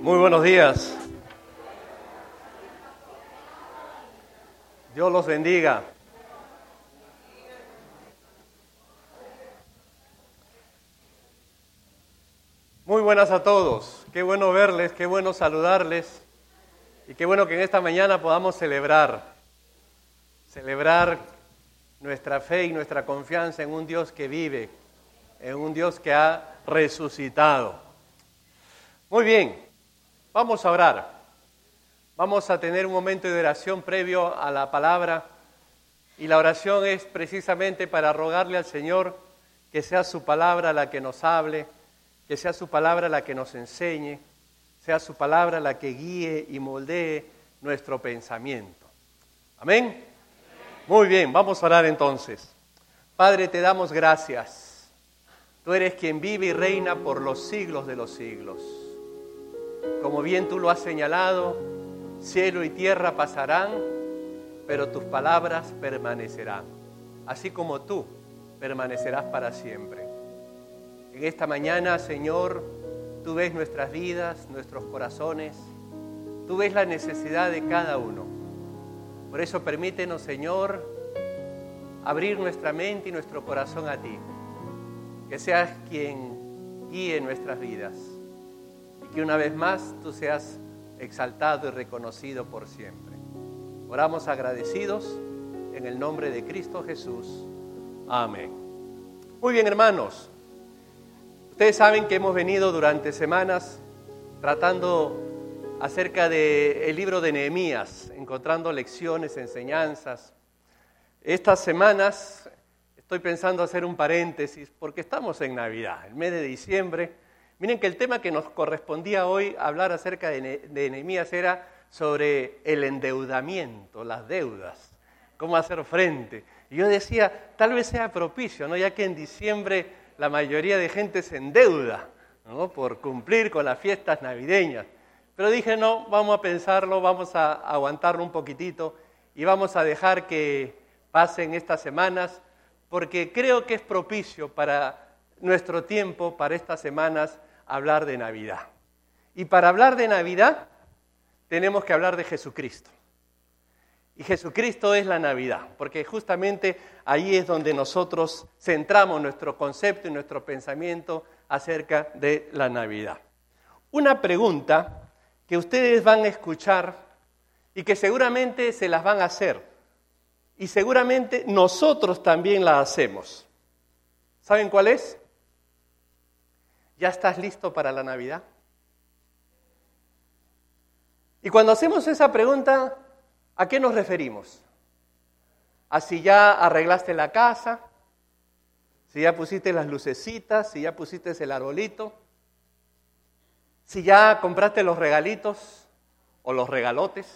Muy buenos días. Dios los bendiga. Muy buenas a todos. Qué bueno verles, qué bueno saludarles y qué bueno que en esta mañana podamos celebrar nuestra fe y nuestra confianza en un Dios que vive, en un Dios que ha resucitado. Muy bien. Vamos a orar. Vamos a tener un momento de oración previo a la palabra y la oración es precisamente para rogarle al Señor que sea su palabra la que nos hable, que sea su palabra la que nos enseñe, sea su palabra la que guíe y moldee nuestro pensamiento. ¿Amén? Muy bien, vamos a orar entonces. Padre, te damos gracias. Tú eres quien vive y reina por los siglos de los siglos. Como bien tú lo has señalado, cielo y tierra pasarán, pero tus palabras permanecerán, así como tú permanecerás para siempre. En esta mañana, Señor, tú ves nuestras vidas, nuestros corazones, tú ves la necesidad de cada uno. Por eso permítenos, Señor, abrir nuestra mente y nuestro corazón a ti, que seas quien guíe nuestras vidas. Que una vez más tú seas exaltado y reconocido por siempre. Oramos agradecidos en el nombre de Cristo Jesús. Amén. Muy bien, hermanos. Ustedes saben que hemos venido durante semanas tratando acerca del libro de Nehemías, encontrando lecciones, enseñanzas. Estas semanas estoy pensando hacer un paréntesis porque estamos en Navidad, el mes de diciembre. Miren que el tema que nos correspondía hoy hablar acerca de Nehemías era sobre el endeudamiento, las deudas, cómo hacer frente. Y yo decía, tal vez sea propicio, ¿no? Ya que en diciembre la mayoría de gente se endeuda, ¿no? Por cumplir con las fiestas navideñas. Pero dije, no, vamos a pensarlo, vamos a aguantarlo un poquitito y vamos a dejar que pasen estas semanas, porque creo que es propicio para nuestro tiempo, para estas semanas, hablar de Navidad. Y para hablar de Navidad tenemos que hablar de Jesucristo. Y Jesucristo es la Navidad, porque justamente ahí es donde nosotros centramos nuestro concepto y nuestro pensamiento acerca de la Navidad. Una pregunta que ustedes van a escuchar y que seguramente se las van a hacer. Y seguramente nosotros también la hacemos. ¿Saben cuál es? ¿Ya estás listo para la Navidad? Y cuando hacemos esa pregunta, ¿a qué nos referimos? ¿A si ya arreglaste la casa? ¿Si ya pusiste las lucecitas? ¿Si ya pusiste el arbolito? ¿Si ya compraste los regalitos o los regalotes?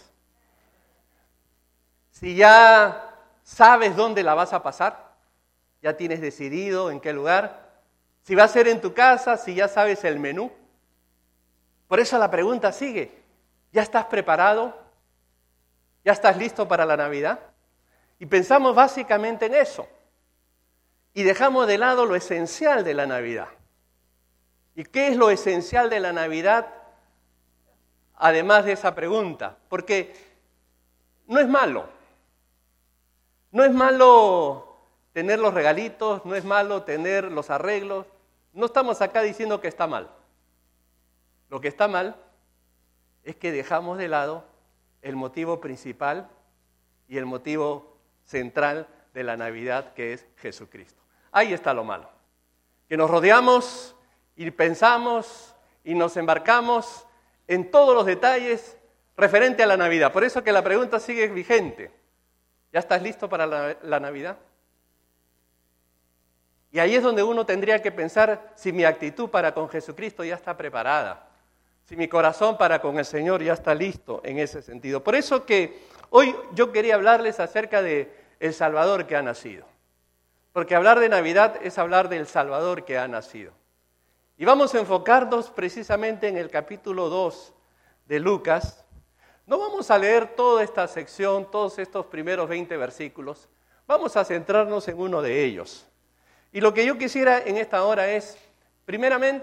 ¿Si ya sabes dónde la vas a pasar? ¿Ya tienes decidido en qué lugar? Si va a ser en tu casa, si ya sabes el menú. Por eso la pregunta sigue, ¿ya estás preparado? ¿Ya estás listo para la Navidad? Y pensamos básicamente en eso. Y dejamos de lado lo esencial de la Navidad. ¿Y qué es lo esencial de la Navidad? Además de esa pregunta, porque no es malo. No es malo tener los regalitos, no es malo tener los arreglos. No estamos acá diciendo que está mal. Lo que está mal es que dejamos de lado el motivo principal y el motivo central de la Navidad, que es Jesucristo. Ahí está lo malo. Que nos rodeamos y pensamos y nos embarcamos en todos los detalles referente a la Navidad. Por eso que la pregunta sigue vigente. ¿Ya estás listo para la Navidad? Y ahí es donde uno tendría que pensar si mi actitud para con Jesucristo ya está preparada, si mi corazón para con el Señor ya está listo en ese sentido. Por eso que hoy yo quería hablarles acerca de el Salvador que ha nacido. Porque hablar de Navidad es hablar del Salvador que ha nacido. Y vamos a enfocarnos precisamente en el capítulo 2 de Lucas. No vamos a leer toda esta sección, todos estos primeros 20 versículos. Vamos a centrarnos en uno de ellos. Y lo que yo quisiera en esta hora es, primeramente,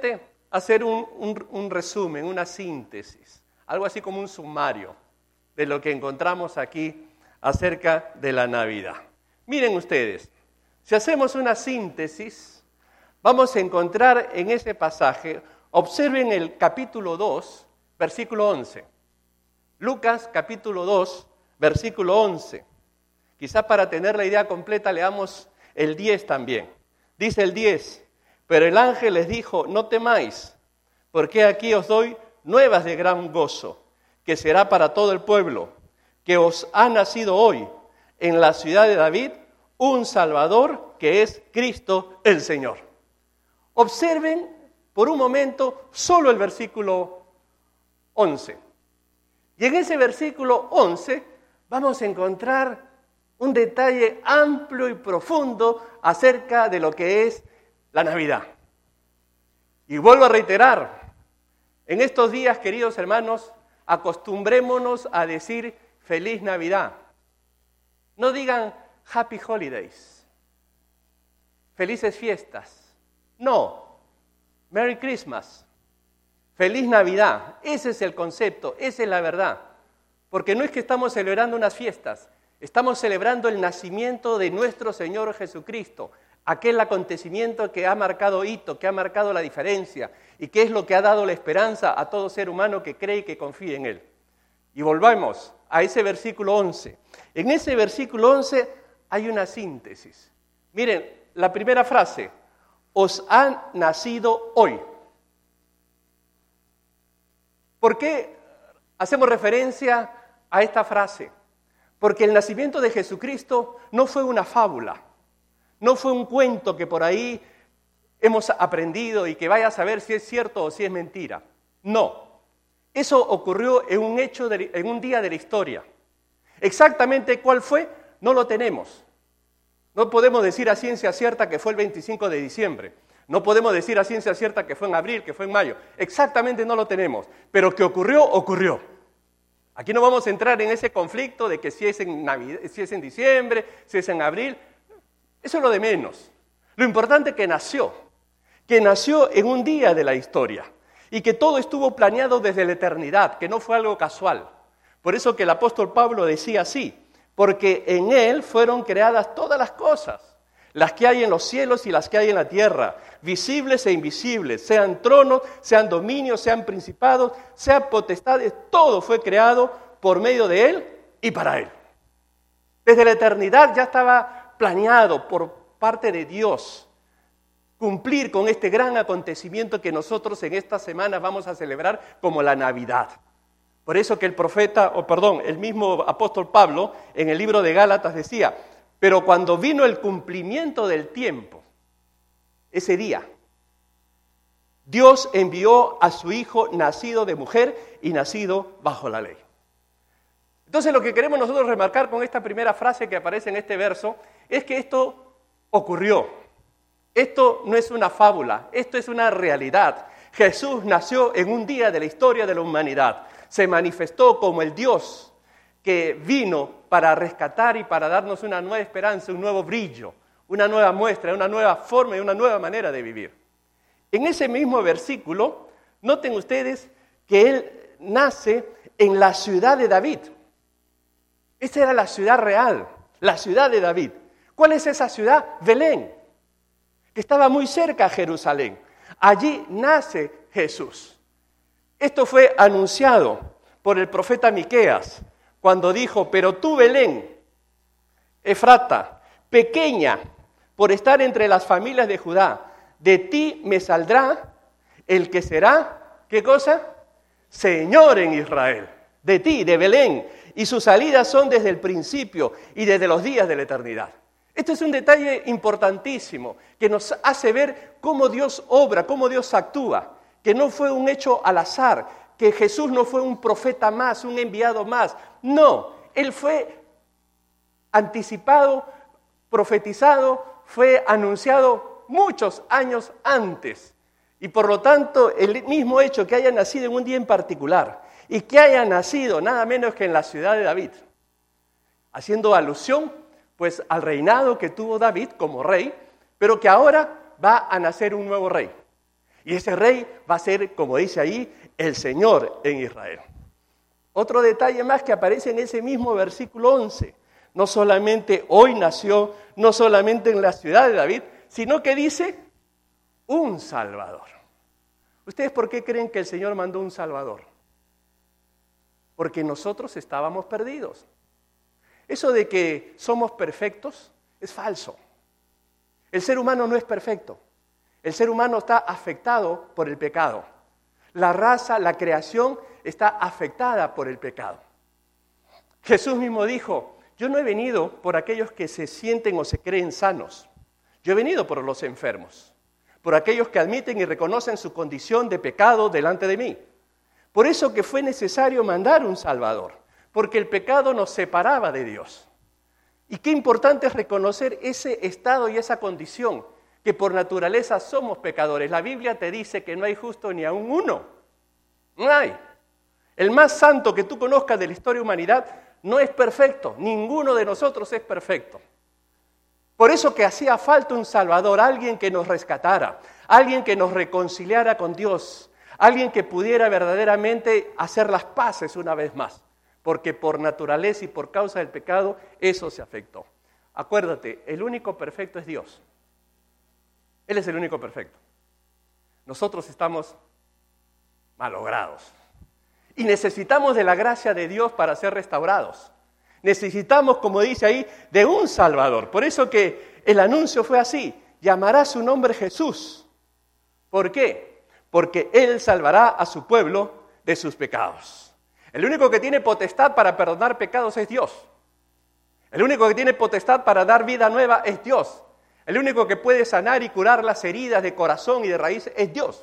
hacer un resumen, una síntesis, algo así como un sumario de lo que encontramos aquí acerca de la Navidad. Miren ustedes, si hacemos una síntesis, vamos a encontrar en ese pasaje, observen el capítulo 2, versículo 11. Lucas capítulo 2, versículo 11. Quizá para tener la idea completa leamos el 10 también. Dice el 10, pero el ángel les dijo, no temáis, porque aquí os doy nuevas de gran gozo, que será para todo el pueblo, que os ha nacido hoy en la ciudad de David un Salvador que es Cristo el Señor. Observen por un momento solo el versículo 11. Y en ese versículo 11 vamos a encontrar un detalle amplio y profundo acerca de lo que es la Navidad. Y vuelvo a reiterar, en estos días, queridos hermanos, acostumbrémonos a decir Feliz Navidad. No digan Happy Holidays, felices fiestas. No, Merry Christmas, Feliz Navidad. Ese es el concepto, esa es la verdad. Porque no es que estamos celebrando unas fiestas, estamos celebrando el nacimiento de nuestro Señor Jesucristo, aquel acontecimiento que ha marcado hito, que ha marcado la diferencia y que es lo que ha dado la esperanza a todo ser humano que cree y que confía en Él. Y volvamos a ese versículo 11. En ese versículo 11 hay una síntesis. Miren, la primera frase, os han nacido hoy. ¿Por qué hacemos referencia a esta frase? Porque el nacimiento de Jesucristo no fue una fábula, no fue un cuento que por ahí hemos aprendido y que vaya a saber si es cierto o si es mentira. No, eso ocurrió en un día de la historia. Exactamente cuál fue, no lo tenemos. No podemos decir a ciencia cierta que fue el 25 de diciembre. No podemos decir a ciencia cierta que fue en abril, que fue en mayo. Exactamente no lo tenemos. Pero que ocurrió, ocurrió. Aquí no vamos a entrar en ese conflicto de que si es en Navidad, si es en diciembre, si es en abril. Eso es lo de menos. Lo importante es que nació en un día de la historia y que todo estuvo planeado desde la eternidad, que no fue algo casual. Por eso que el apóstol Pablo decía así, porque en Él fueron creadas todas las cosas, las que hay en los cielos y las que hay en la tierra, visibles e invisibles, sean tronos, sean dominios, sean principados, sean potestades, todo fue creado por medio de Él y para Él. Desde la eternidad ya estaba planeado por parte de Dios cumplir con este gran acontecimiento que nosotros en esta semana vamos a celebrar como la Navidad. Por eso que el mismo apóstol Pablo en el libro de Gálatas decía, pero cuando vino el cumplimiento del tiempo, ese día, Dios envió a su Hijo nacido de mujer y nacido bajo la ley. Entonces lo que queremos nosotros remarcar con esta primera frase que aparece en este verso es que esto ocurrió. Esto no es una fábula, esto es una realidad. Jesús nació en un día de la historia de la humanidad. Se manifestó como el Dios que vino para rescatar y para darnos una nueva esperanza, un nuevo brillo, una nueva muestra, una nueva forma y una nueva manera de vivir. En ese mismo versículo, noten ustedes que Él nace en la ciudad de David. Esa era la ciudad real, la ciudad de David. ¿Cuál es esa ciudad? Belén, que estaba muy cerca a Jerusalén. Allí nace Jesús. Esto fue anunciado por el profeta Miqueas, cuando dijo, pero tú, Belén, Efrata, pequeña, por estar entre las familias de Judá, de ti me saldrá el que será, ¿qué cosa? Señor en Israel. De ti, de Belén, y sus salidas son desde el principio y desde los días de la eternidad. Este es un detalle importantísimo que nos hace ver cómo Dios obra, cómo Dios actúa, que no fue un hecho al azar, que Jesús no fue un profeta más, un enviado más. No, Él fue anticipado, profetizado, fue anunciado muchos años antes. Y por lo tanto, el mismo hecho que haya nacido en un día en particular y que haya nacido nada menos que en la ciudad de David, haciendo alusión pues al reinado que tuvo David como rey, pero que ahora va a nacer un nuevo rey. Y ese rey va a ser, como dice ahí, el Señor en Israel. Otro detalle más que aparece en ese mismo versículo 11. No solamente hoy nació, no solamente en la ciudad de David, sino que dice un Salvador. ¿Ustedes por qué creen que el Señor mandó un Salvador? Porque nosotros estábamos perdidos. Eso de que somos perfectos es falso. El ser humano no es perfecto. El ser humano está afectado por el pecado. La raza, la creación está afectada por el pecado. Jesús mismo dijo: yo no he venido por aquellos que se sienten o se creen sanos. Yo he venido por los enfermos, por aquellos que admiten y reconocen su condición de pecado delante de mí. Por eso que fue necesario mandar un Salvador, porque el pecado nos separaba de Dios. Y qué importante es reconocer ese estado y esa condición, que por naturaleza somos pecadores. La Biblia te dice que no hay justo ni aun uno. No hay. El más santo que tú conozcas de la historia de la humanidad no es perfecto. Ninguno de nosotros es perfecto. Por eso que hacía falta un Salvador, alguien que nos rescatara, alguien que nos reconciliara con Dios, alguien que pudiera verdaderamente hacer las paces una vez más, porque por naturaleza y por causa del pecado eso se afectó. Acuérdate, el único perfecto es Dios. Él es el único perfecto. Nosotros estamos malogrados y necesitamos de la gracia de Dios para ser restaurados. Necesitamos, como dice ahí, de un Salvador. Por eso que el anuncio fue así: llamará su nombre Jesús. ¿Por qué? Porque Él salvará a su pueblo de sus pecados. El único que tiene potestad para perdonar pecados es Dios. El único que tiene potestad para dar vida nueva es Dios. El único que puede sanar y curar las heridas de corazón y de raíz es Dios.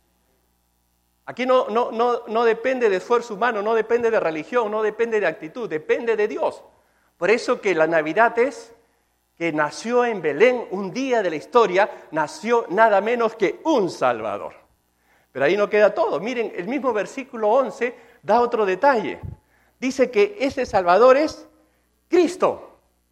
Aquí no depende de esfuerzo humano, no depende de religión, no depende de actitud, depende de Dios. Por eso que la Navidad es que nació en Belén, un día de la historia, nació nada menos que un Salvador. Pero ahí no queda todo. Miren, el mismo versículo 11 da otro detalle. Dice que ese Salvador es Cristo.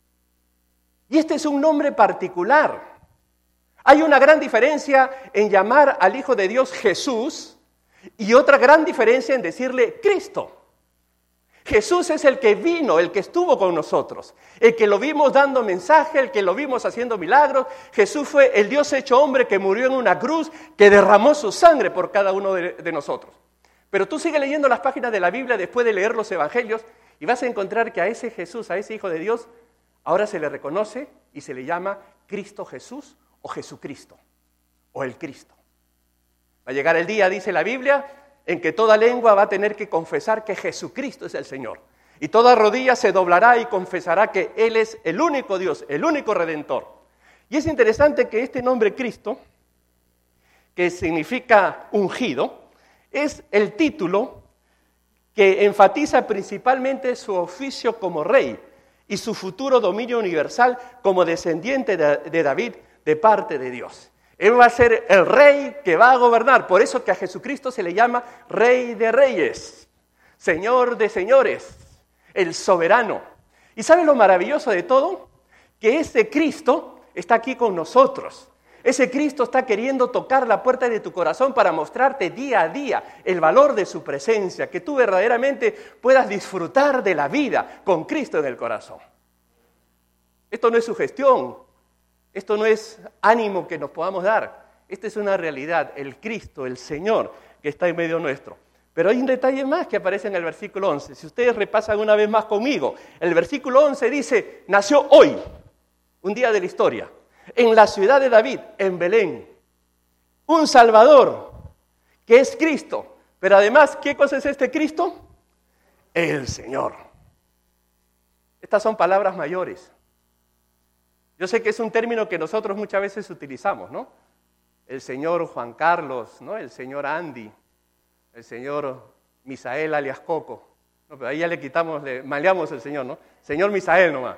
Y este es un nombre particular. Hay una gran diferencia en llamar al Hijo de Dios Jesús y otra gran diferencia en decirle Cristo. Jesús es el que vino, el que estuvo con nosotros, el que lo vimos dando mensaje, el que lo vimos haciendo milagros. Jesús fue el Dios hecho hombre que murió en una cruz, que derramó su sangre por cada uno de nosotros. Pero tú sigue leyendo las páginas de la Biblia después de leer los evangelios y vas a encontrar que a ese Jesús, a ese Hijo de Dios, ahora se le reconoce y se le llama Cristo Jesús o Jesucristo o el Cristo. Va a llegar el día, dice la Biblia, en que toda lengua va a tener que confesar que Jesucristo es el Señor. Y toda rodilla se doblará y confesará que Él es el único Dios, el único Redentor. Y es interesante que este nombre Cristo, que significa ungido, es el título que enfatiza principalmente su oficio como rey y su futuro dominio universal como descendiente de David de parte de Dios. Él va a ser el rey que va a gobernar. Por eso que a Jesucristo se le llama Rey de Reyes, Señor de Señores, el soberano. ¿Y sabe lo maravilloso de todo? Que ese Cristo está aquí con nosotros. Ese Cristo está queriendo tocar la puerta de tu corazón para mostrarte día a día el valor de su presencia, que tú verdaderamente puedas disfrutar de la vida con Cristo en el corazón. Esto no es sugestión. Esto no es ánimo que nos podamos dar. Esta es una realidad, el Cristo, el Señor, que está en medio nuestro. Pero hay un detalle más que aparece en el versículo 11. Si ustedes repasan una vez más conmigo, el versículo 11 dice: nació hoy, un día de la historia, en la ciudad de David, en Belén, un Salvador, que es Cristo. Pero además, ¿qué cosa es este Cristo? El Señor. Estas son palabras mayores. Yo sé que es un término que nosotros muchas veces utilizamos, ¿no? El señor Juan Carlos, ¿no? El señor Andy, el señor Misael alias Coco. No, pero ahí ya le quitamos, le maleamos el señor, ¿no? Señor Misael nomás.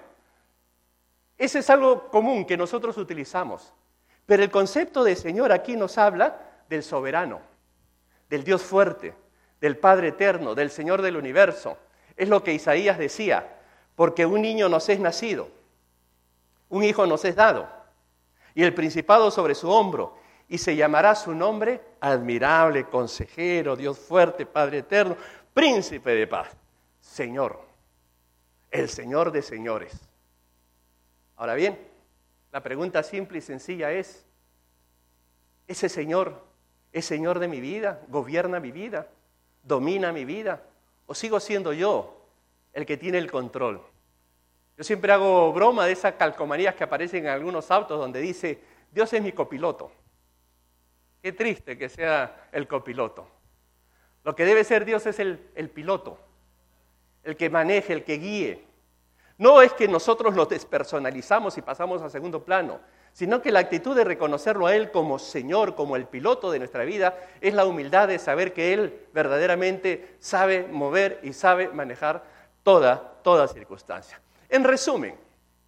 Ese es algo común que nosotros utilizamos. Pero el concepto de Señor aquí nos habla del soberano, del Dios fuerte, del Padre eterno, del Señor del universo. Es lo que Isaías decía: porque un niño nos es nacido, un hijo nos es dado, y el principado sobre su hombro, y se llamará su nombre admirable, consejero, Dios fuerte, Padre eterno, príncipe de paz, Señor, el Señor de señores. Ahora bien, la pregunta simple y sencilla es, ¿ese Señor es Señor de mi vida? ¿Gobierna mi vida? ¿Domina mi vida? ¿O sigo siendo yo el que tiene el control? Yo siempre hago broma de esas calcomanías que aparecen en algunos autos donde dice, Dios es mi copiloto. Qué triste que sea el copiloto. Lo que debe ser Dios es el piloto, el que maneje, el que guíe. No es que nosotros nos despersonalizamos y pasamos a segundo plano, sino que la actitud de reconocerlo a Él como Señor, como el piloto de nuestra vida, es la humildad de saber que Él verdaderamente sabe mover y sabe manejar toda circunstancia. En resumen,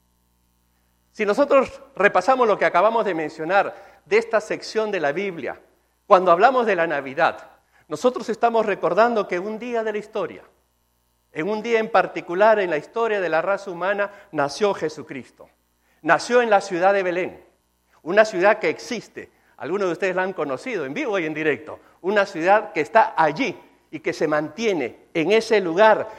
si nosotros repasamos lo que acabamos de mencionar de esta sección de la Biblia, cuando hablamos de la Navidad, nosotros estamos recordando que un día de la historia, en un día en particular en la historia de la raza humana, nació Jesucristo. Nació en la ciudad de Belén, una ciudad que existe. Algunos de ustedes la han conocido en vivo y en directo. Una ciudad que está allí y que se mantiene en ese lugar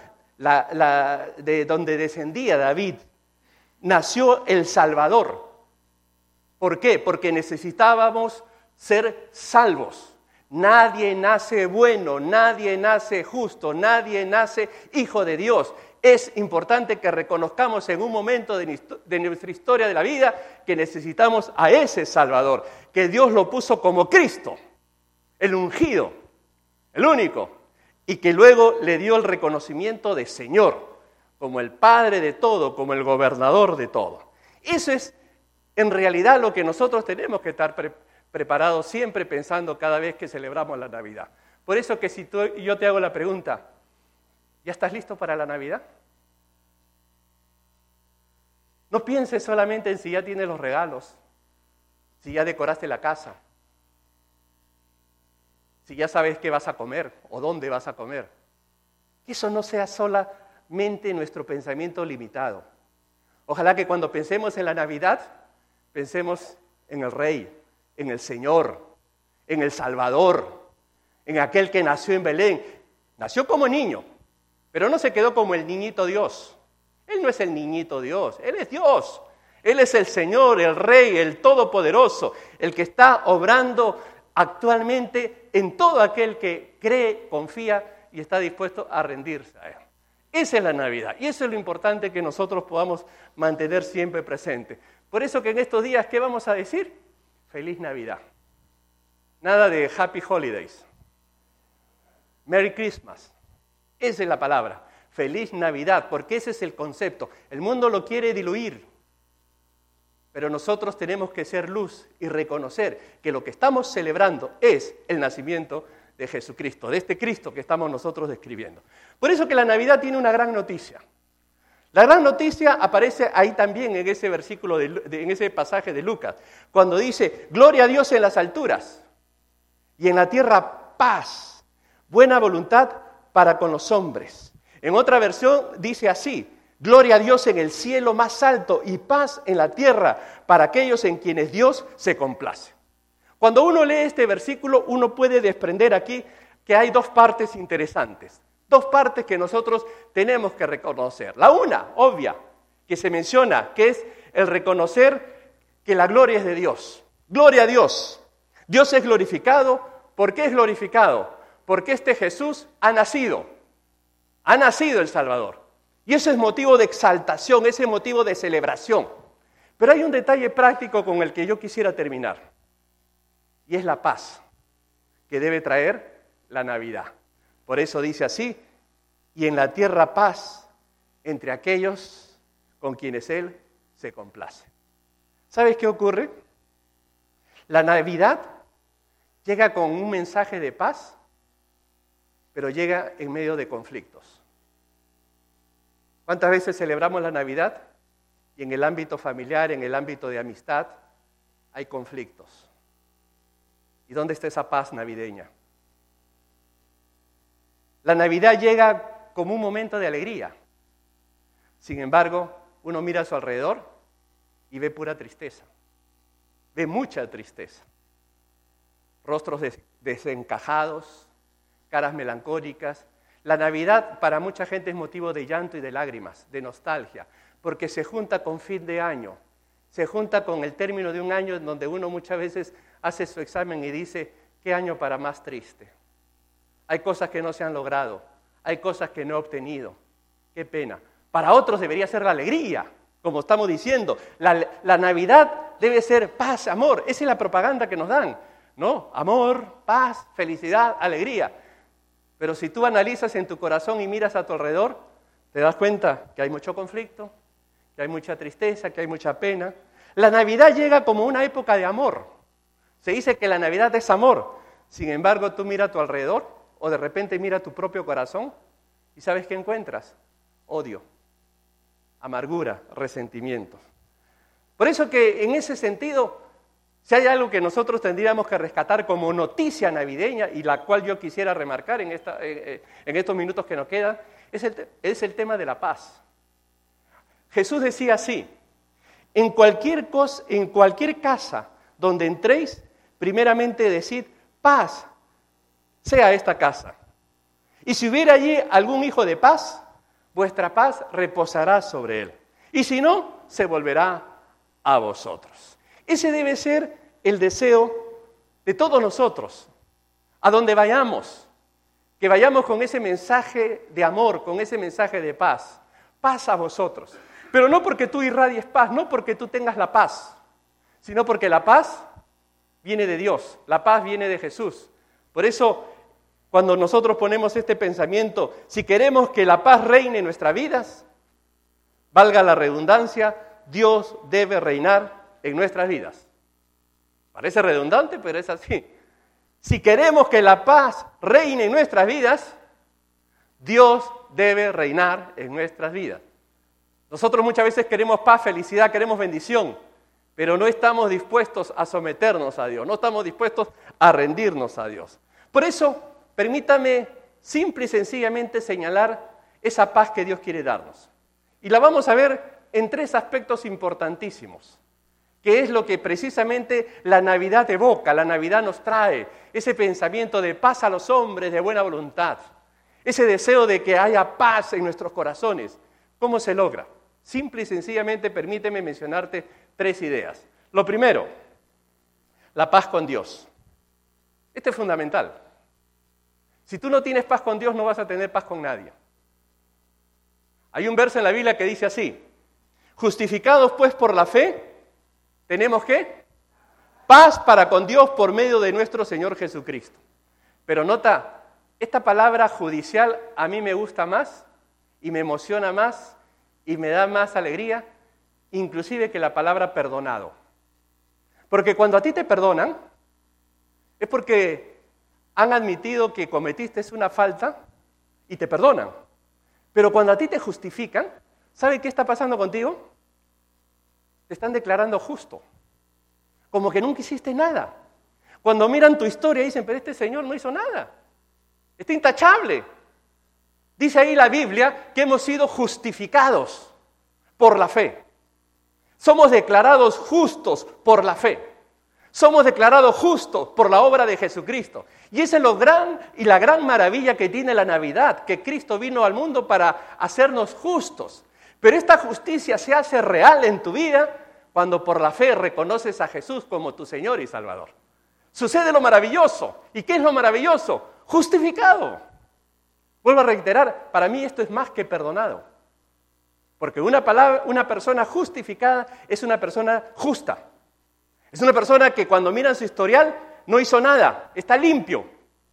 de donde descendía David. Nació el Salvador. ¿Por qué? Porque necesitábamos ser salvos. Nadie nace bueno, nadie nace justo, nadie nace hijo de Dios. Es importante que reconozcamos en un momento de nuestra historia de la vida que necesitamos a ese Salvador, que Dios lo puso como Cristo, el ungido, el único, y que luego le dio el reconocimiento de Señor, como el Padre de todo, como el gobernador de todo. Eso es en realidad lo que nosotros tenemos que estar preparados siempre pensando cada vez que celebramos la Navidad. Por eso que si yo te hago la pregunta, ¿ya estás listo para la Navidad? No pienses solamente en si ya tienes los regalos, si ya decoraste la casa, si ya sabes qué vas a comer o dónde vas a comer. Que eso no sea solamente nuestro pensamiento limitado. Ojalá que cuando pensemos en la Navidad, pensemos en el Rey, en el Señor, en el Salvador, en aquel que nació en Belén. Nació como niño, pero no se quedó como el niñito Dios. Él no es el niñito Dios, Él es Dios. Él es el Señor, el Rey, el Todopoderoso, el que está obrando actualmente en todo aquel que cree, confía y está dispuesto a rendirse a Él. Esa es la Navidad y eso es lo importante que nosotros podamos mantener siempre presente. Por eso que en estos días, ¿qué vamos a decir? Feliz Navidad. Nada de Happy Holidays. Merry Christmas. Esa es la palabra. Feliz Navidad, porque ese es el concepto. El mundo lo quiere diluir, pero nosotros tenemos que ser luz y reconocer que lo que estamos celebrando es el nacimiento de Jesucristo, de este Cristo que estamos nosotros describiendo. Por eso que la Navidad tiene una gran noticia. La gran noticia aparece ahí también en ese versículo, en ese pasaje de Lucas, cuando dice, gloria a Dios en las alturas y en la tierra paz, buena voluntad para con los hombres. En otra versión dice así, gloria a Dios en el cielo más alto y paz en la tierra para aquellos en quienes Dios se complace. Cuando uno lee este versículo, uno puede desprender aquí que hay dos partes interesantes, dos partes que nosotros tenemos que reconocer. La una, obvia, que se menciona, que es el reconocer que la gloria es de Dios. Gloria a Dios. Dios es glorificado. ¿Por qué es glorificado? Porque este Jesús ha nacido el Salvador. Y ese es motivo de exaltación, ese es motivo de celebración. Pero hay un detalle práctico con el que yo quisiera terminar. Y es la paz que debe traer la Navidad. Por eso dice así, y en la tierra paz entre aquellos con quienes Él se complace. ¿Sabes qué ocurre? La Navidad llega con un mensaje de paz, pero llega en medio de conflictos. ¿Cuántas veces celebramos la Navidad? Y en el ámbito familiar, en el ámbito de amistad, hay conflictos. ¿Y dónde está esa paz navideña? La Navidad llega como un momento de alegría. Sin embargo, uno mira a su alrededor y ve pura tristeza. Ve mucha tristeza. rostros desencajados, caras melancólicas. La Navidad para mucha gente es motivo de llanto y de lágrimas, de nostalgia, porque se junta con fin de año, se junta con el término de un año en donde uno muchas veces hace su examen y dice, ¿qué año para más triste? Hay cosas que no se han logrado, hay cosas que no he obtenido, qué pena. Para otros debería ser la alegría, como estamos diciendo. La Navidad debe ser paz, amor, esa es la propaganda que nos dan, ¿no? Amor, paz, felicidad, alegría. Pero si tú analizas en tu corazón y miras a tu alrededor, te das cuenta que hay mucho conflicto, que hay mucha tristeza, que hay mucha pena. La Navidad llega como una época de amor. Se dice que la Navidad es amor. Sin embargo, tú miras a tu alrededor o de repente mira tu propio corazón y ¿sabes qué encuentras? Odio, amargura, resentimiento. Por eso que en ese sentido, si hay algo que nosotros tendríamos que rescatar como noticia navideña y la cual yo quisiera remarcar en estos minutos que nos quedan, es el tema de la paz. Jesús decía así, en cualquier casa donde entréis, primeramente decid, paz sea esta casa. Y si hubiera allí algún hijo de paz, vuestra paz reposará sobre él. Y si no, se volverá a vosotros. Ese debe ser el deseo de todos nosotros, a donde vayamos, que vayamos con ese mensaje de amor, con ese mensaje de paz. Paz a vosotros. Pero no porque tú irradies paz, no porque tú tengas la paz, sino porque la paz viene de Dios, la paz viene de Jesús. Por eso, cuando nosotros ponemos este pensamiento, si queremos que la paz reine en nuestras vidas, valga la redundancia, Dios debe reinar en nuestras vidas. Parece redundante, pero es así. Si queremos que la paz reine en nuestras vidas, Dios debe reinar en nuestras vidas. Nosotros muchas veces queremos paz, felicidad, queremos bendición, pero no estamos dispuestos a someternos a Dios, no estamos dispuestos a rendirnos a Dios. Por eso, permítame simple y sencillamente señalar esa paz que Dios quiere darnos. Y la vamos a ver en 3 aspectos importantísimos, que es lo que precisamente la Navidad evoca, la Navidad nos trae, ese pensamiento de paz a los hombres, de buena voluntad, ese deseo de que haya paz en nuestros corazones. ¿Cómo se logra? Simple y sencillamente permíteme mencionarte 3 ideas. Lo primero, la paz con Dios. Esto es fundamental. Si tú no tienes paz con Dios, no vas a tener paz con nadie. Hay un verso en la Biblia que dice así, justificados pues por la fe, ¿tenemos qué? Paz para con Dios por medio de nuestro Señor Jesucristo. Pero nota, esta palabra judicial a mí me gusta más y me emociona más y me da más alegría, inclusive que la palabra perdonado. Porque cuando a ti te perdonan, es porque han admitido que cometiste una falta y te perdonan. Pero cuando a ti te justifican, ¿sabe qué está pasando contigo? Te están declarando justo, como que nunca hiciste nada. Cuando miran tu historia dicen, pero este señor no hizo nada, está intachable. Dice ahí la Biblia que hemos sido justificados por la fe. Somos declarados justos por la fe. Somos declarados justos por la obra de Jesucristo. Y esa es la gran maravilla que tiene la Navidad, que Cristo vino al mundo para hacernos justos. Pero esta justicia se hace real en tu vida cuando por la fe reconoces a Jesús como tu Señor y Salvador. Sucede lo maravilloso. ¿Y qué es lo maravilloso? Justificado. Vuelvo a reiterar, para mí esto es más que perdonado. Porque una persona justificada es una persona justa. Es una persona que cuando miran su historial no hizo nada, está limpio.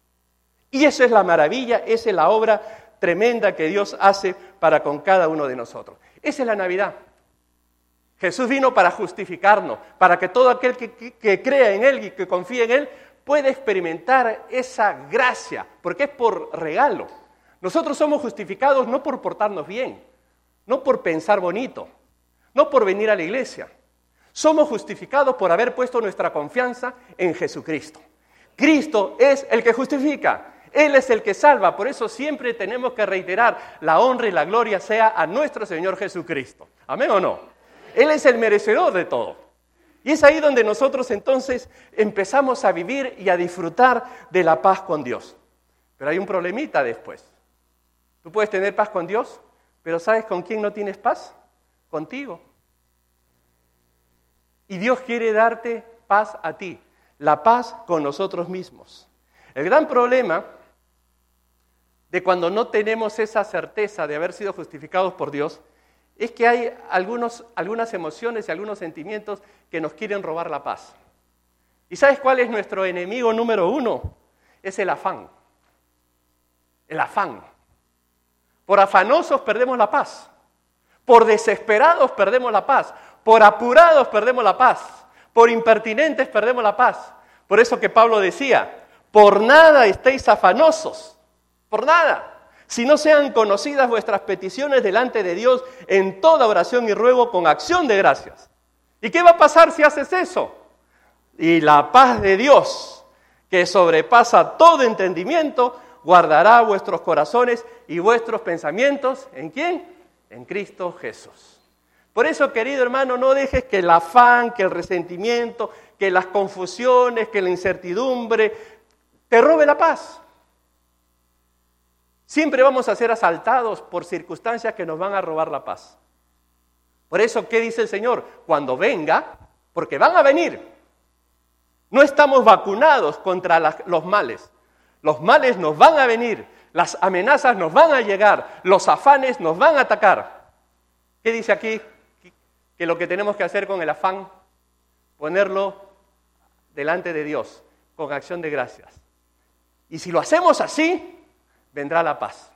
Y eso es la maravilla, esa es la obra tremenda que Dios hace para con cada uno de nosotros. Esa es la Navidad. Jesús vino para justificarnos, para que todo aquel que crea en Él y que confíe en Él pueda experimentar esa gracia, porque es por regalo. Nosotros somos justificados no por portarnos bien, no por pensar bonito, no por venir a la iglesia. Somos justificados por haber puesto nuestra confianza en Jesucristo. Cristo es el que justifica, Él es el que salva. Por eso siempre tenemos que reiterar, la honra y la gloria sea a nuestro Señor Jesucristo. ¿Amén o no? Él es el merecedor de todo. Y es ahí donde nosotros entonces empezamos a vivir y a disfrutar de la paz con Dios. Pero hay un problemita después. Tú puedes tener paz con Dios, pero ¿sabes con quién no tienes paz? Contigo. Y Dios quiere darte paz a ti, la paz con nosotros mismos. El gran problema de cuando no tenemos esa certeza de haber sido justificados por Dios es que hay algunas emociones y algunos sentimientos que nos quieren robar la paz. ¿Y sabes cuál es nuestro enemigo número 1? Es el afán. El afán. Por afanosos perdemos la paz. Por desesperados perdemos la paz. Por apurados perdemos la paz. Por impertinentes perdemos la paz. Por eso que Pablo decía, por nada estéis afanosos. Por nada. Si no sean conocidas vuestras peticiones delante de Dios en toda oración y ruego con acción de gracias. ¿Y qué va a pasar si haces eso? Y la paz de Dios, que sobrepasa todo entendimiento, guardará vuestros corazones y vuestros pensamientos. ¿En quién? En Cristo Jesús. Por eso, querido hermano, no dejes que el afán, que el resentimiento, que las confusiones, que la incertidumbre te robe la paz. Siempre vamos a ser asaltados por circunstancias que nos van a robar la paz. Por eso, ¿qué dice el Señor? Cuando venga, porque van a venir. No estamos vacunados contra los males. Los males nos van a venir, las amenazas nos van a llegar, los afanes nos van a atacar. ¿Qué dice aquí? Que lo que tenemos que hacer con el afán, ponerlo delante de Dios, con acción de gracias. Y si lo hacemos así, vendrá la paz.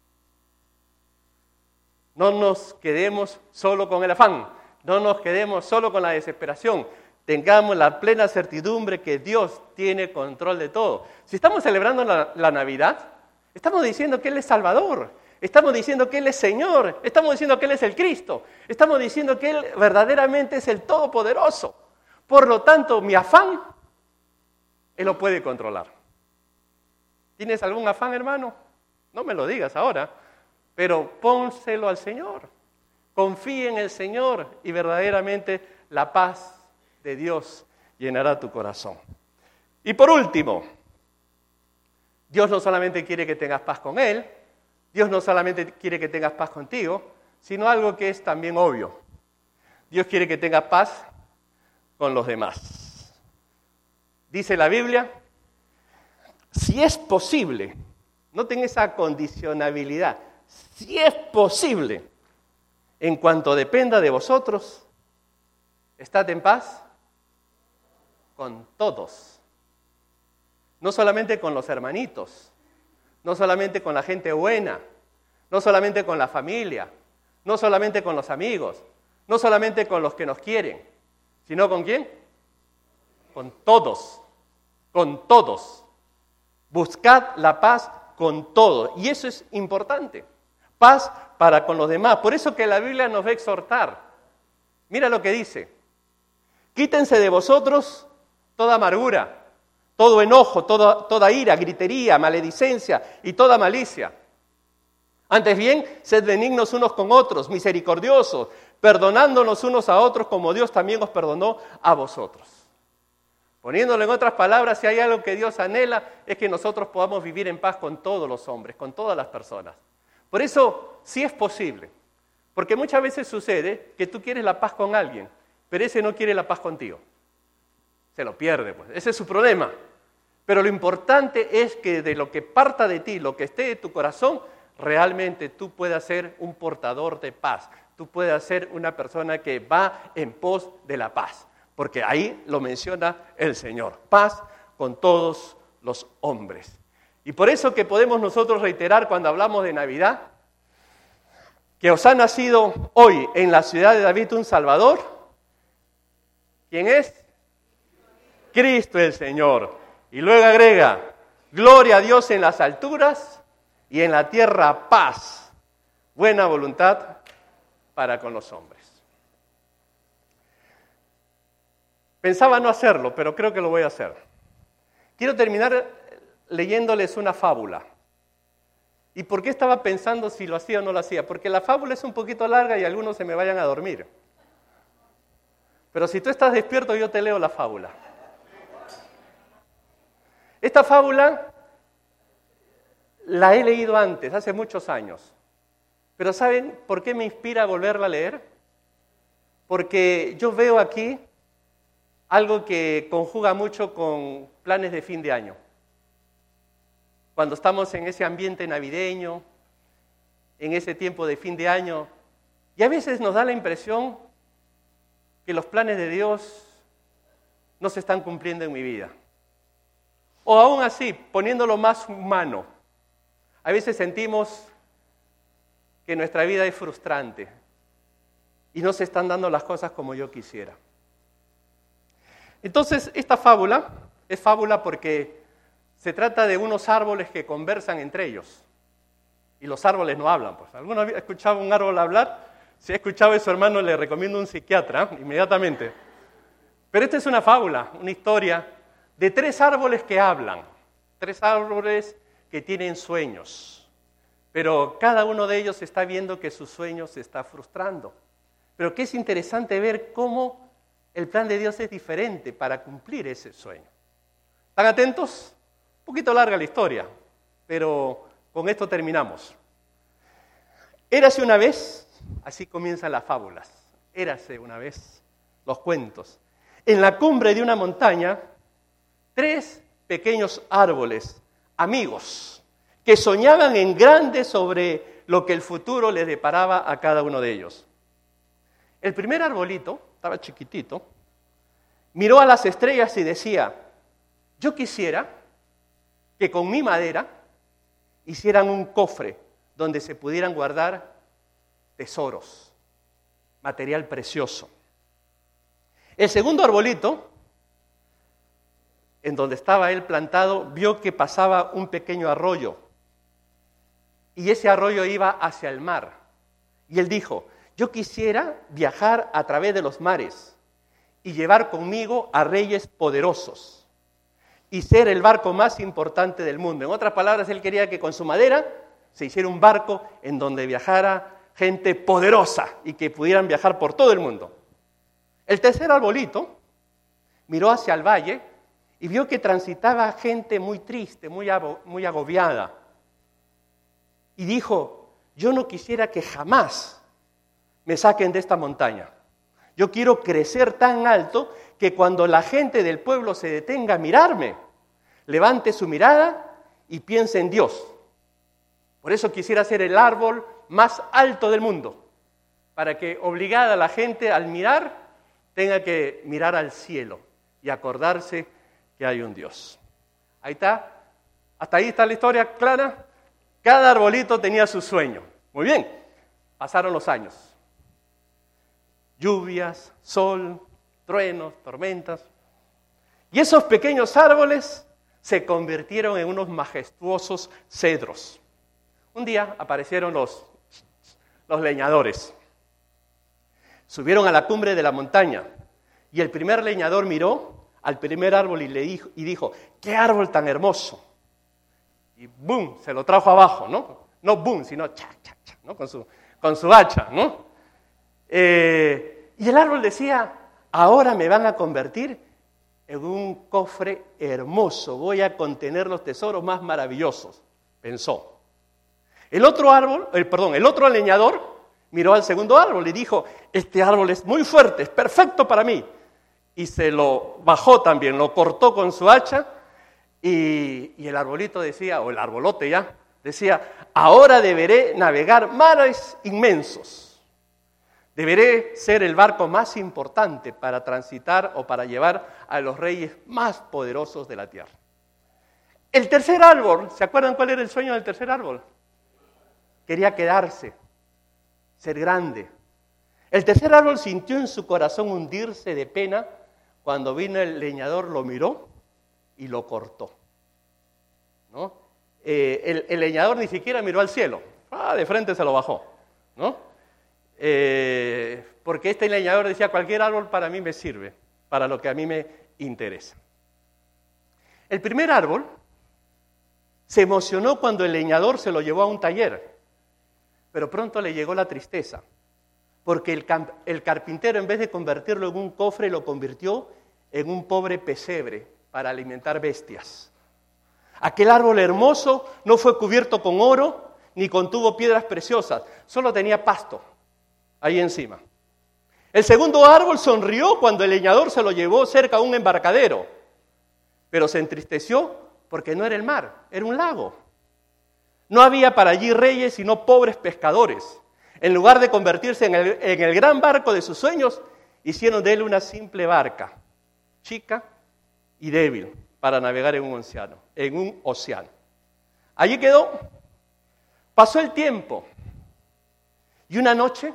No nos quedemos solo con el afán, no nos quedemos solo con la desesperación. Tengamos la plena certidumbre que Dios tiene control de todo. Si estamos celebrando la Navidad, estamos diciendo que Él es Salvador, estamos diciendo que Él es Señor, estamos diciendo que Él es el Cristo, estamos diciendo que Él verdaderamente es el Todopoderoso. Por lo tanto, mi afán, Él lo puede controlar. ¿Tienes algún afán, hermano? No me lo digas ahora, pero pónselo al Señor. Confíe en el Señor y verdaderamente la paz de Dios llenará tu corazón. Y por último, Dios no solamente quiere que tengas paz con Él, Dios no solamente quiere que tengas paz contigo, sino algo que es también obvio. Dios quiere que tengas paz con los demás. Dice la Biblia, si es posible, noten esa condicionabilidad, si es posible, en cuanto dependa de vosotros, estad en paz con todos. No solamente con los hermanitos, no solamente con la gente buena, no solamente con la familia, no solamente con los amigos, no solamente con los que nos quieren, sino ¿con quién? Con todos, con todos. Buscad la paz con todos. Y eso es importante. Paz para con los demás. Por eso que la Biblia nos va a exhortar. Mira lo que dice. Quítense de vosotros toda amargura, todo enojo, toda ira, gritería, maledicencia y toda malicia. Antes bien, sed benignos unos con otros, misericordiosos, perdonándonos unos a otros como Dios también os perdonó a vosotros. Poniéndolo en otras palabras, si hay algo que Dios anhela, es que nosotros podamos vivir en paz con todos los hombres, con todas las personas. Por eso, sí es posible, porque muchas veces sucede que tú quieres la paz con alguien, pero ese no quiere la paz contigo. Se lo pierde, pues. Ese es su problema. Pero lo importante es que de lo que parta de ti, lo que esté de tu corazón, realmente tú puedas ser un portador de paz. Tú puedas ser una persona que va en pos de la paz. Porque ahí lo menciona el Señor. Paz con todos los hombres. Y por eso que podemos nosotros reiterar cuando hablamos de Navidad, que os ha nacido hoy en la ciudad de David un Salvador. ¿Quién es? Cristo el Señor. Y luego agrega, gloria a Dios en las alturas y en la tierra paz, buena voluntad para con los hombres. Pensaba no hacerlo, pero creo que lo voy a hacer. Quiero terminar leyéndoles una fábula. ¿Y por qué estaba pensando si lo hacía o no lo hacía? Porque la fábula es un poquito larga y algunos se me vayan a dormir. Pero si tú estás despierto, yo te leo la fábula. Esta fábula la he leído antes, hace muchos años. Pero ¿saben por qué me inspira a volverla a leer? Porque yo veo aquí algo que conjuga mucho con planes de fin de año. Cuando estamos en ese ambiente navideño, en ese tiempo de fin de año, y a veces nos da la impresión que los planes de Dios no se están cumpliendo en mi vida. O aún así, poniéndolo más humano, a veces sentimos que nuestra vida es frustrante y no se están dando las cosas como yo quisiera. Entonces, esta fábula es fábula porque se trata de unos árboles que conversan entre ellos. Y los árboles no hablan. Pues, ¿alguno ha escuchado un árbol hablar? Si ha escuchado eso, hermano, le recomiendo un psiquiatra, inmediatamente. Pero esta es una fábula, una historia de 3 árboles que hablan. 3 árboles que tienen sueños. Pero cada uno de ellos está viendo que su sueño se está frustrando. Pero que es interesante ver cómo el plan de Dios es diferente para cumplir ese sueño. ¿Están atentos? Un poquito larga la historia, pero con esto terminamos. Érase una vez, así comienzan las fábulas, érase una vez los cuentos. En la cumbre de una montaña, 3 pequeños árboles, amigos, que soñaban en grande sobre lo que el futuro les deparaba a cada uno de ellos. El primer arbolito, estaba chiquitito, miró a las estrellas y decía: yo quisiera que con mi madera hicieran un cofre donde se pudieran guardar tesoros, material precioso. El segundo arbolito, en donde estaba él plantado, vio que pasaba un pequeño arroyo, y ese arroyo iba hacia el mar. Y él dijo: yo quisiera viajar a través de los mares y llevar conmigo a reyes poderosos y ser el barco más importante del mundo. En otras palabras, él quería que con su madera se hiciera un barco en donde viajara gente poderosa y que pudieran viajar por todo el mundo. El tercer arbolito miró hacia el valle y vio que transitaba gente muy triste, muy agobiada. Y dijo: yo no quisiera que jamás me saquen de esta montaña. Yo quiero crecer tan alto que cuando la gente del pueblo se detenga a mirarme, levante su mirada y piense en Dios. Por eso quisiera ser el árbol más alto del mundo, para que obligada la gente al mirar, tenga que mirar al cielo y acordarse que hay un Dios. Ahí está. Hasta ahí está la historia clara. Cada arbolito tenía su sueño. Muy bien. Pasaron los años. Lluvias, sol, truenos, tormentas. Y esos pequeños árboles se convirtieron en unos majestuosos cedros. Un día aparecieron los leñadores. Subieron a la cumbre de la montaña y el primer leñador miró al primer árbol y dijo: ¡qué árbol tan hermoso! Y ¡boom! Se lo trajo abajo, ¿no? No boom, sino cha, cha, cha, ¿no? Con su hacha, ¿no? Y el árbol decía: ahora me van a convertir en un cofre hermoso, voy a contener los tesoros más maravillosos, pensó. El otro leñador miró al segundo árbol y dijo: este árbol es muy fuerte, es perfecto para mí. Y se lo bajó también, lo cortó con su hacha y el arbolito decía, o el arbolote ya, decía: ahora deberé navegar mares inmensos. Deberé ser el barco más importante para transitar o para llevar a los reyes más poderosos de la tierra. El tercer árbol, ¿se acuerdan cuál era el sueño del tercer árbol? Quería quedarse, ser grande. El tercer árbol sintió en su corazón hundirse de pena cuando vino el leñador, lo miró y lo cortó, ¿no? El leñador ni siquiera miró al cielo, de frente se lo bajó, ¿no? Porque este leñador decía: cualquier árbol para mí me sirve, para lo que a mí me interesa. El primer árbol se emocionó cuando el leñador se lo llevó a un taller, pero pronto le llegó la tristeza, porque el carpintero, en vez de convertirlo en un cofre, lo convirtió en un pobre pesebre para alimentar bestias. Aquel árbol hermoso no fue cubierto con oro ni contuvo piedras preciosas, solo tenía pasto ahí encima. El segundo árbol sonrió cuando el leñador se lo llevó cerca a un embarcadero, pero se entristeció porque no era el mar, era un lago. No había para allí reyes, sino pobres pescadores. En lugar de convertirse en el gran barco de sus sueños, hicieron de él una simple barca, chica y débil, para navegar en un océano. Allí quedó. Pasó el tiempo y una noche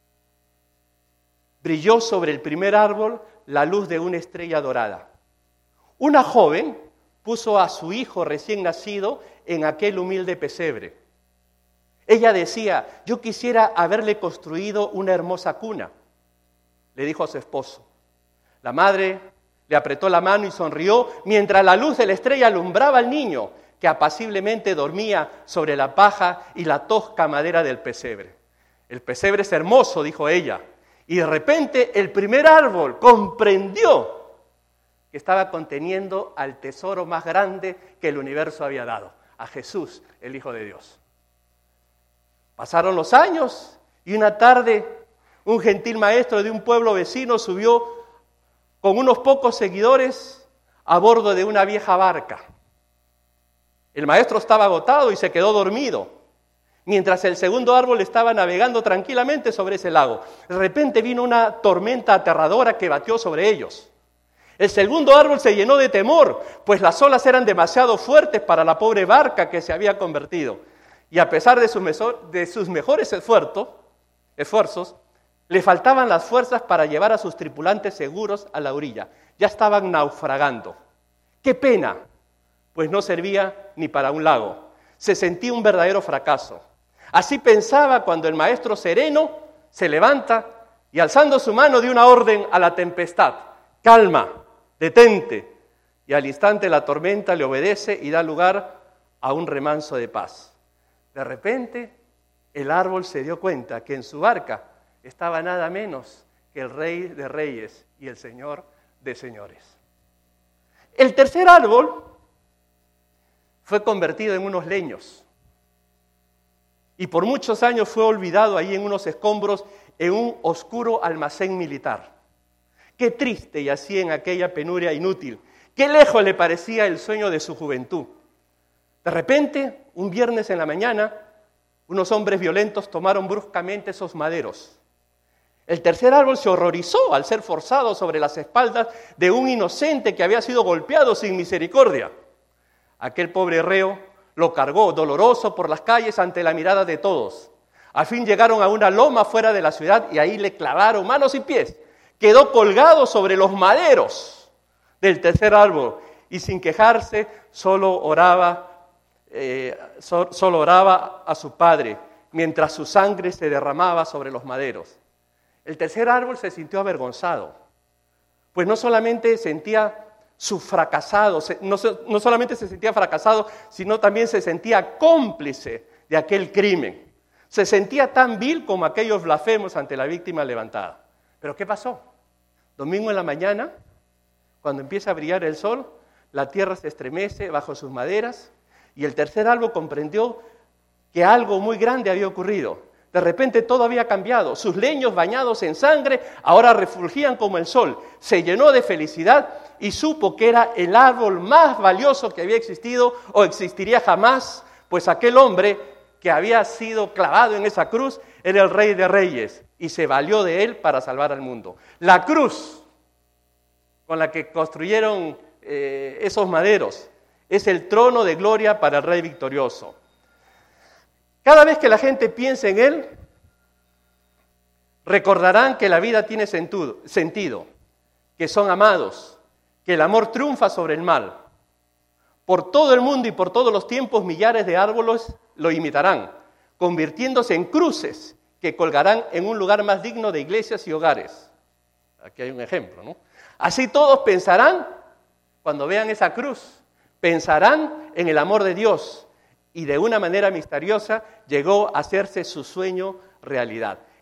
brilló sobre el primer árbol la luz de una estrella dorada. Una joven puso a su hijo recién nacido en aquel humilde pesebre. Ella decía: yo quisiera haberle construido una hermosa cuna. Le dijo a su esposo. La madre le apretó la mano y sonrió mientras la luz de la estrella alumbraba al niño, que apaciblemente dormía sobre la paja y la tosca madera del pesebre. El pesebre es hermoso, dijo ella, y de repente el primer árbol comprendió que estaba conteniendo al tesoro más grande que el universo había dado, a Jesús, el Hijo de Dios. Pasaron los años y una tarde un gentil maestro de un pueblo vecino subió con unos pocos seguidores a bordo de una vieja barca. El maestro estaba agotado y se quedó dormido, mientras el segundo árbol estaba navegando tranquilamente sobre ese lago. De repente vino una tormenta aterradora que batió sobre ellos. El segundo árbol se llenó de temor, pues las olas eran demasiado fuertes para la pobre barca que se había convertido. Y a pesar de sus mejores esfuerzos, le faltaban las fuerzas para llevar a sus tripulantes seguros a la orilla. Ya estaban naufragando. ¡Qué pena! Pues no servía ni para un lago. Se sentía un verdadero fracaso. Así pensaba cuando el maestro sereno se levanta y alzando su mano dio una orden a la tempestad. ¡Calma! ¡Detente! Y al instante la tormenta le obedece y da lugar a un remanso de paz. De repente, el árbol se dio cuenta que en su barca estaba nada menos que el Rey de Reyes y el Señor de Señores. El tercer árbol fue convertido en unos leños y por muchos años fue olvidado ahí en unos escombros en un oscuro almacén militar. Qué triste yacía en aquella penuria inútil, qué lejos le parecía el sueño de su juventud. De repente, un viernes en la mañana, unos hombres violentos tomaron bruscamente esos maderos. El tercer árbol se horrorizó al ser forzado sobre las espaldas de un inocente que había sido golpeado sin misericordia. Aquel pobre reo lo cargó doloroso por las calles ante la mirada de todos. Al fin llegaron a una loma fuera de la ciudad y ahí le clavaron manos y pies. Quedó colgado sobre los maderos del tercer árbol y sin quejarse solo oraba a su padre mientras su sangre se derramaba sobre los maderos. El tercer árbol se sintió avergonzado, pues no solamente se sentía fracasado, sino también se sentía cómplice de aquel crimen. Se sentía tan vil como aquellos blasfemos ante la víctima levantada. ¿Pero qué pasó? Domingo en la mañana, cuando empieza a brillar el sol, la tierra se estremece bajo sus maderas y el tercer árbol comprendió que algo muy grande había ocurrido. De repente todo había cambiado. Sus leños bañados en sangre ahora refulgían como el sol. Se llenó de felicidad y supo que era el árbol más valioso que había existido o existiría jamás, pues aquel hombre que había sido clavado en esa cruz era el Rey de Reyes y se valió de él para salvar al mundo. La cruz con la que construyeron esos maderos es el trono de gloria para el Rey victorioso. Cada vez que la gente piense en él, recordarán que la vida tiene sentido, que son amados, que el amor triunfa sobre el mal. Por todo el mundo y por todos los tiempos, millares de árboles lo imitarán, convirtiéndose en cruces que colgarán en un lugar más digno de iglesias y hogares. Aquí hay un ejemplo, ¿no? Así todos pensarán, cuando vean esa cruz, pensarán en el amor de Dios y de una manera misteriosa llegó a hacerse su sueño realidad.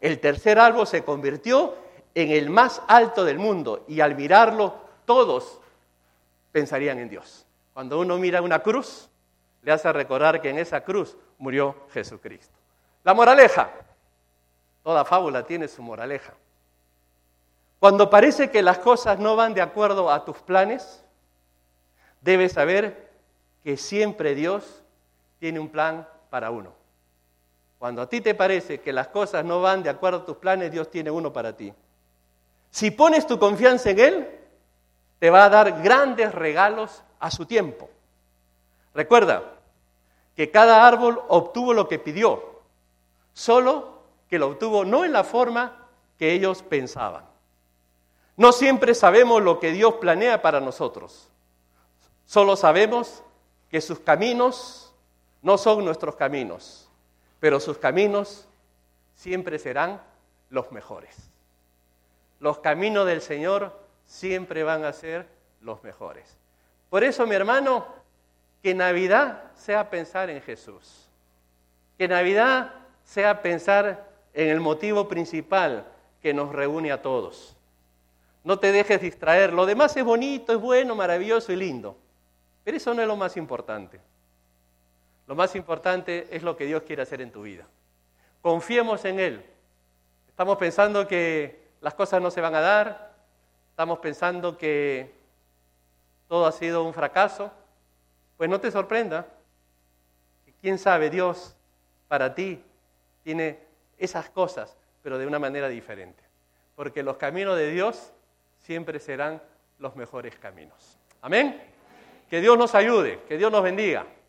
El tercer árbol se convirtió en el más alto del mundo y al mirarlo todos pensarían en Dios. Cuando uno mira una cruz, le hace recordar que en esa cruz murió Jesucristo. La moraleja. Toda fábula tiene su moraleja. Cuando parece que las cosas no van de acuerdo a tus planes, debes saber que siempre Dios tiene un plan para uno. Cuando a ti te parece que las cosas no van de acuerdo a tus planes, Dios tiene uno para ti. Si pones tu confianza en Él, te va a dar grandes regalos a su tiempo. Recuerda que cada árbol obtuvo lo que pidió, solo que lo obtuvo no en la forma que ellos pensaban. No siempre sabemos lo que Dios planea para nosotros. Solo sabemos que sus caminos no son nuestros caminos, pero sus caminos siempre serán los mejores. Los caminos del Señor siempre van a ser los mejores. Por eso, mi hermano, que Navidad sea pensar en Jesús. Que Navidad sea pensar en el motivo principal que nos reúne a todos. No te dejes distraer. Lo demás es bonito, es bueno, maravilloso y lindo. Pero eso no es lo más importante. Lo más importante es lo que Dios quiere hacer en tu vida. Confiemos en Él. Estamos pensando que las cosas no se van a dar. Estamos pensando que todo ha sido un fracaso. Pues no te sorprenda. Quién sabe, Dios para ti tiene esas cosas, pero de una manera diferente. Porque los caminos de Dios siempre serán los mejores caminos. Amén. Que Dios nos ayude, que Dios nos bendiga.